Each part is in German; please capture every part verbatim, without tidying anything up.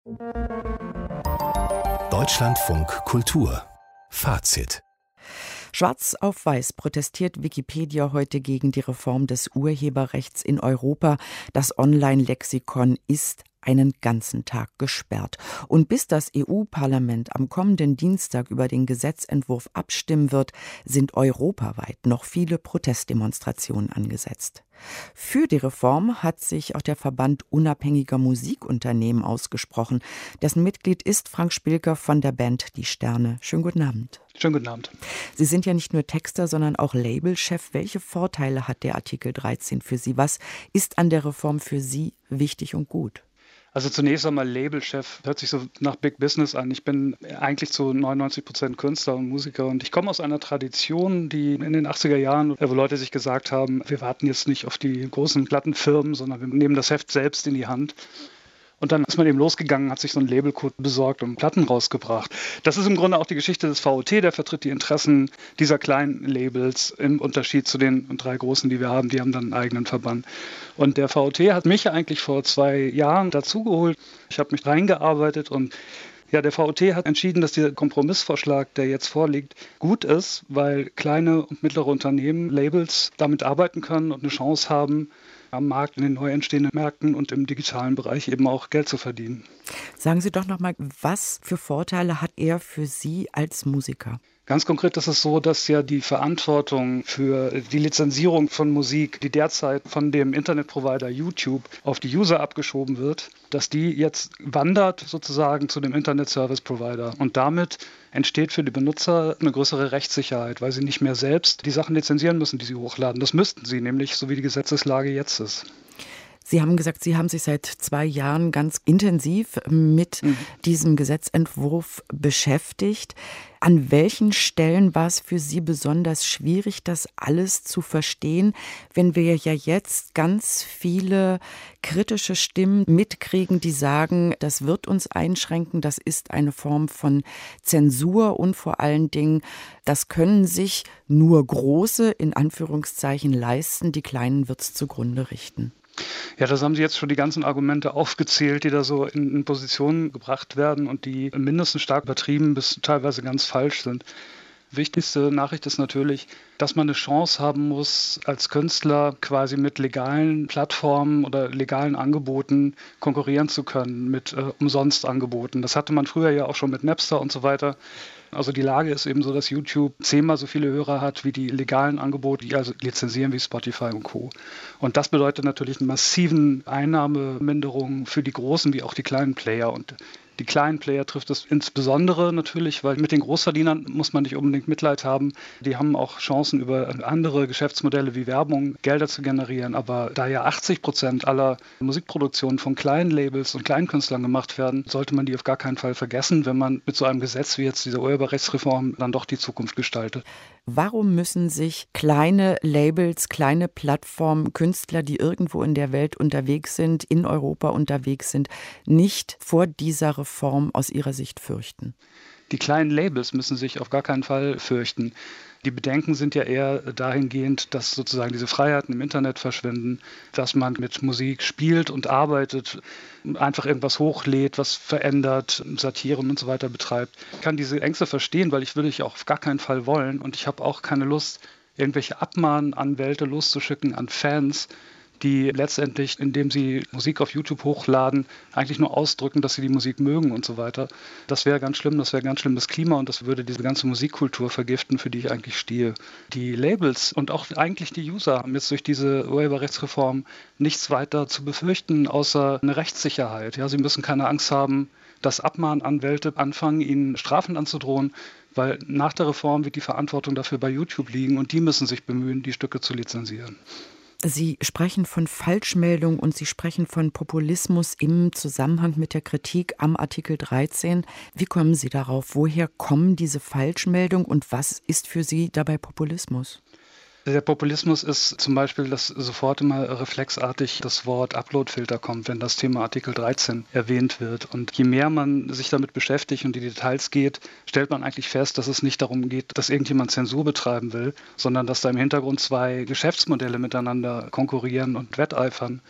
Deutschlandfunk Kultur Fazit. Schwarz auf Weiß protestiert Wikipedia heute gegen die Reform des Urheberrechts in Europa. Das Online-Lexikon ist einen ganzen Tag gesperrt. Und bis das E U-Parlament am kommenden Dienstag über den Gesetzentwurf abstimmen wird, sind europaweit noch viele Protestdemonstrationen angesetzt. Für die Reform hat sich auch der Verband unabhängiger Musikunternehmen ausgesprochen. Dessen Mitglied ist Frank Spilker von der Band Die Sterne. Schönen guten Abend. Schönen guten Abend. Sie sind ja nicht nur Texter, sondern auch Labelchef. Welche Vorteile hat der Artikel dreizehn für Sie? Was ist an der Reform für Sie wichtig und gut? Also zunächst einmal Labelchef, hört sich so nach Big Business an. Ich bin eigentlich zu neunundneunzig Prozent Künstler und Musiker und ich komme aus einer Tradition, die in den achtziger Jahren, wo Leute sich gesagt haben, wir warten jetzt nicht auf die großen Plattenfirmen, sondern wir nehmen das Heft selbst in die Hand. Und dann ist man eben losgegangen, hat sich so einen Labelcode besorgt und Platten rausgebracht. Das ist im Grunde auch die Geschichte des V O T, der vertritt die Interessen dieser kleinen Labels im Unterschied zu den drei großen, die wir haben. Die haben dann einen eigenen Verband. Und der V O T hat mich eigentlich vor zwei Jahren dazugeholt. Ich habe mich reingearbeitet und ja, der V O T hat entschieden, dass der Kompromissvorschlag, der jetzt vorliegt, gut ist, weil kleine und mittlere Unternehmen, Labels damit arbeiten können und eine Chance haben, am Markt, in den neu entstehenden Märkten und im digitalen Bereich eben auch Geld zu verdienen. Sagen Sie doch nochmal, was für Vorteile hat er für Sie als Musiker? Ganz konkret ist es so, dass ja die Verantwortung für die Lizenzierung von Musik, die derzeit von dem Internetprovider YouTube auf die User abgeschoben wird, dass die jetzt wandert sozusagen zu dem Internet-Service-Provider. Und damit entsteht für die Benutzer eine größere Rechtssicherheit, weil sie nicht mehr selbst die Sachen lizenzieren müssen, die sie hochladen. Das müssten sie nämlich, so wie die Gesetzeslage jetzt ist. Sie haben gesagt, Sie haben sich seit zwei Jahren ganz intensiv mit mhm. diesem Gesetzentwurf beschäftigt. An welchen Stellen war es für Sie besonders schwierig, das alles zu verstehen, wenn wir ja jetzt ganz viele kritische Stimmen mitkriegen, die sagen, das wird uns einschränken, das ist eine Form von Zensur und vor allen Dingen, das können sich nur Große in Anführungszeichen leisten, die Kleinen wird es zugrunde richten. Ja, das haben Sie jetzt schon die ganzen Argumente aufgezählt, die da so in, in Positionen gebracht werden und die mindestens stark übertrieben bis teilweise ganz falsch sind. Wichtigste Nachricht ist natürlich, dass man eine Chance haben muss, als Künstler quasi mit legalen Plattformen oder legalen Angeboten konkurrieren zu können, mit äh, Umsonstangeboten. Das hatte man früher ja auch schon mit Napster und so weiter. Also die Lage ist eben so, dass YouTube zehnmal so viele Hörer hat wie die legalen Angebote, die also lizenzieren wie Spotify und Co. Und das bedeutet natürlich eine massiven Einnahmeminderung für die großen wie auch die kleinen Player. Und die kleinen Player trifft es insbesondere natürlich, weil mit den Großverdienern muss man nicht unbedingt Mitleid haben. Die haben auch Chancen, über andere Geschäftsmodelle wie Werbung Gelder zu generieren. Aber da ja achtzig Prozent aller Musikproduktionen von kleinen Labels und Kleinkünstlern gemacht werden, sollte man die auf gar keinen Fall vergessen, wenn man mit so einem Gesetz wie jetzt dieser Urheberrechtsreform dann doch die Zukunft gestaltet. Warum müssen sich kleine Labels, kleine Plattformen, Künstler, die irgendwo in der Welt unterwegs sind, in Europa unterwegs sind, nicht vor dieser Reform aus Ihrer Sicht fürchten? Die kleinen Labels müssen sich auf gar keinen Fall fürchten. Die Bedenken sind ja eher dahingehend, dass sozusagen diese Freiheiten im Internet verschwinden, dass man mit Musik spielt und arbeitet, einfach irgendwas hochlädt, was verändert, Satiren und so weiter betreibt. Ich kann diese Ängste verstehen, weil ich würde ich auch auf gar keinen Fall wollen und ich habe auch keine Lust, irgendwelche Abmahnanwälte loszuschicken an Fans, die letztendlich, indem sie Musik auf YouTube hochladen, eigentlich nur ausdrücken, dass sie die Musik mögen und so weiter. Das wäre ganz schlimm, das wäre ganz schlimmes Klima und das würde diese ganze Musikkultur vergiften, für die ich eigentlich stehe. Die Labels und auch eigentlich die User haben jetzt durch diese Urheberrechtsreform nichts weiter zu befürchten, außer eine Rechtssicherheit. Ja, sie müssen keine Angst haben, dass Abmahnanwälte anfangen, ihnen Strafen anzudrohen, weil nach der Reform wird die Verantwortung dafür bei YouTube liegen und die müssen sich bemühen, die Stücke zu lizenzieren. Sie sprechen von Falschmeldung und Sie sprechen von Populismus im Zusammenhang mit der Kritik am Artikel dreizehn. Wie kommen Sie darauf? Woher kommen diese Falschmeldungen und was ist für Sie dabei Populismus? Der Populismus ist zum Beispiel, dass sofort immer reflexartig das Wort Uploadfilter kommt, wenn das Thema Artikel dreizehn erwähnt wird. Und je mehr man sich damit beschäftigt und die Details geht, stellt man eigentlich fest, dass es nicht darum geht, dass irgendjemand Zensur betreiben will, sondern dass da im Hintergrund zwei Geschäftsmodelle miteinander konkurrieren und wetteifern.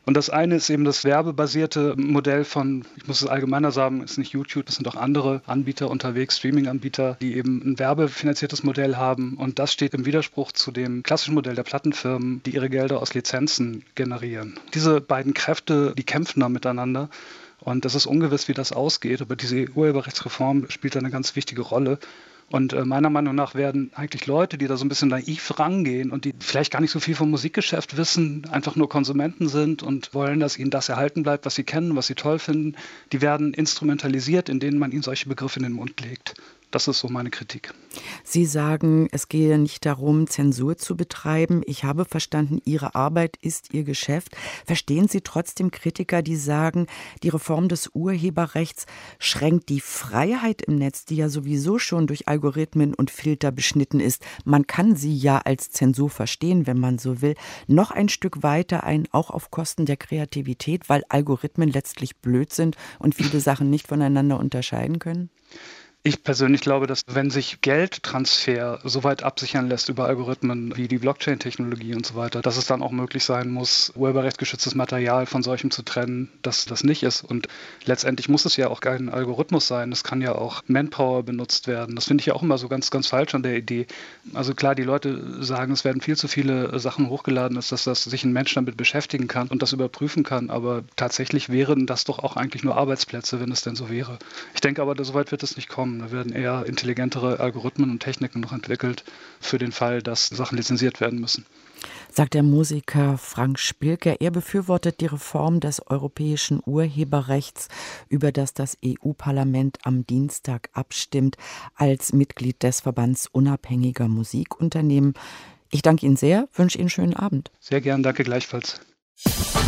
Und das eine ist eben das werbebasierte Modell von, ich muss es allgemeiner sagen, ist nicht YouTube, es sind auch andere Anbieter unterwegs, Streaming-Anbieter, die eben ein werbefinanziertes Modell haben. Und das steht im Widerspruch zu dem klassischen Modell der Plattenfirmen, die ihre Gelder aus Lizenzen generieren. Diese beiden Kräfte, die kämpfen da miteinander. Und es ist ungewiss, wie das ausgeht, aber diese Urheberrechtsreform spielt da eine ganz wichtige Rolle. Und äh, meiner Meinung nach werden eigentlich Leute, die da so ein bisschen naiv rangehen und die vielleicht gar nicht so viel vom Musikgeschäft wissen, einfach nur Konsumenten sind und wollen, dass ihnen das erhalten bleibt, was sie kennen, was sie toll finden, die werden instrumentalisiert, indem man ihnen solche Begriffe in den Mund legt. Das ist so meine Kritik. Sie sagen, es gehe nicht darum, Zensur zu betreiben. Ich habe verstanden, Ihre Arbeit ist Ihr Geschäft. Verstehen Sie trotzdem Kritiker, die sagen, die Reform des Urheberrechts schränkt die Freiheit im Netz, die ja sowieso schon durch Algorithmen und Filter beschnitten ist. Man kann sie ja als Zensur verstehen, wenn man so will, noch ein Stück weiter ein, auch auf Kosten der Kreativität, weil Algorithmen letztlich blöd sind und viele Sachen nicht voneinander unterscheiden können? Ich persönlich glaube, dass wenn sich Geldtransfer so weit absichern lässt über Algorithmen wie die Blockchain-Technologie und so weiter, dass es dann auch möglich sein muss, urheberrechtsgeschütztes Material von solchem zu trennen, dass das nicht ist. Und letztendlich muss es ja auch kein Algorithmus sein. Es kann ja auch Manpower benutzt werden. Das finde ich ja auch immer so ganz, ganz falsch an der Idee. Also klar, die Leute sagen, es werden viel zu viele Sachen hochgeladen, dass das sich ein Mensch damit beschäftigen kann und das überprüfen kann. Aber tatsächlich wären das doch auch eigentlich nur Arbeitsplätze, wenn es denn so wäre. Ich denke aber, so weit wird es nicht kommen. Da werden eher intelligentere Algorithmen und Techniken noch entwickelt für den Fall, dass Sachen lizenziert werden müssen. Sagt der Musiker Frank Spilker. Er befürwortet die Reform des europäischen Urheberrechts, über das das E U-Parlament am Dienstag abstimmt, als Mitglied des Verbands unabhängiger Musikunternehmen. Ich danke Ihnen sehr, wünsche Ihnen einen schönen Abend. Sehr gern, danke gleichfalls.